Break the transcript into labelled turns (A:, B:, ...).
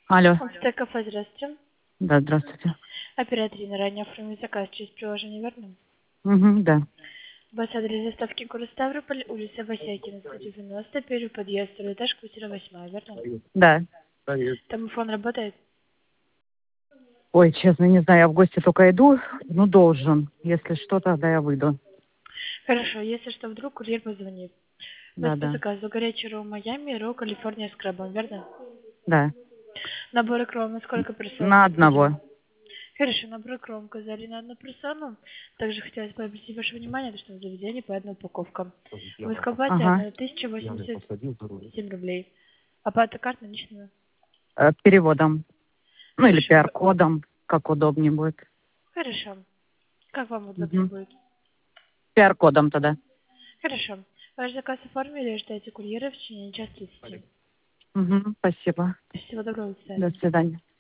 A: Алло.
B: Кафе, здравствуйте.
A: Да, здравствуйте.
B: Оператор ранее оформил заказ через приложение, верно?
A: Угу, да.
B: Вас адрес доставки город Ставрополь, улица Васякина, 190, первый подъезд, второй этаж, квартира 8, верно?
A: Да.
B: Телефон работает?
A: Ой, честно, не знаю, я в гости только иду, ну, должен. Если что, тогда я выйду.
B: Хорошо, если что, вдруг курьер позвонит. Вас по
A: Да.
B: заказу горячий ролл Майами, ролл Калифорния с крабом, верно?
A: Да.
B: Набор икров на сколько персон
A: На
B: необходим?
A: одного.
B: Хорошо, набор икров указали на одну персону. Также хотелось бы обратить ваше внимание, что в заведении по одной упаковка. В эскобасе
A: Ага.
B: 1087 рублей. Оплата карт наличными.
A: Переводом. Ну, или
B: Хорошо.
A: QR-кодом, как удобнее будет.
B: Хорошо. Как вам удобнее
A: Угу.
B: будет?
A: QR-кодом тогда.
B: Хорошо. Ваш заказ оформили, ждайте курьера в течение часа 30.
A: Угу, спасибо.
B: Всего доброго, до
A: До
B: свидания.
A: свидания.